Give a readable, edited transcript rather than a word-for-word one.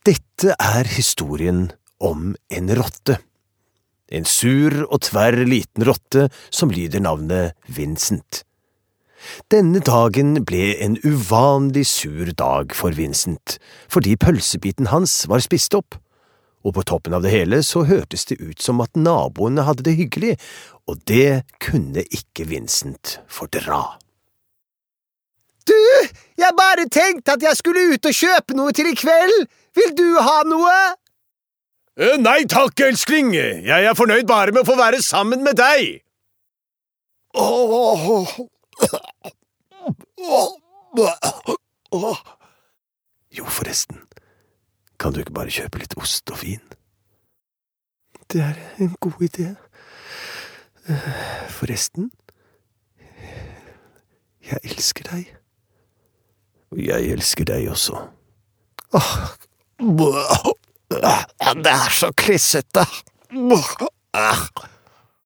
Dette er historien om en rotte. En sur og tverr liten rotte som lyder navnet Vincent. Denne dagen ble en uvanlig sur dag for Vincent, fordi pølsebiten hans var spist opp. Og på toppen av det hele så hørtes det ut som at naboene hadde det hyggelig, og det kunne ikke Vincent fordra. Du, jeg bare tenkte at jeg skulle ut og kjøpe noe til i kveld. Vil du ha noe? Nei takk, elskling. Jeg er fornøyd bare med å få være sammen med deg. Jo, forresten. Kan du ikke bare kjøpe litt ost og vin? Det er en god idé. Forresten, jeg elsker deg. Og jeg elsker deg også. Det er så klissete.